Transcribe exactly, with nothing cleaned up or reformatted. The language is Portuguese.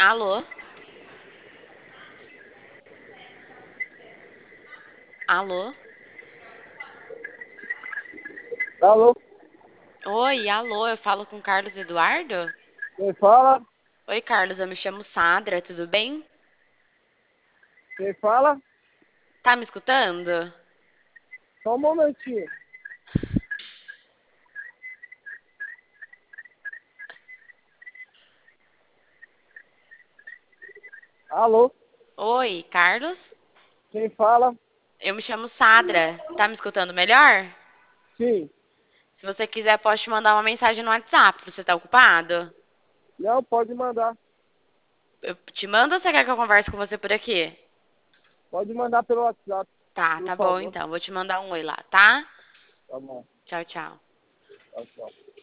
Alô? Alô? Alô, Oi, alô, eu falo com Carlos Eduardo? quem fala? Oi, Carlos, eu me chamo Sandra, tudo bem? Quem fala? Tá me escutando? Só um momentinho. Alô, Oi, Carlos? quem fala? Eu me chamo Sandra, tá me escutando melhor? Sim. Se você quiser, posso te mandar uma mensagem no WhatsApp, você tá ocupado? Não, pode mandar. Eu te mando ou você quer que eu converse com você por aqui? Pode mandar pelo WhatsApp, Tá, por tá bom favor. então, vou te mandar um oi lá, tá? Tá bom. Tchau, tchau. Tchau, tchau.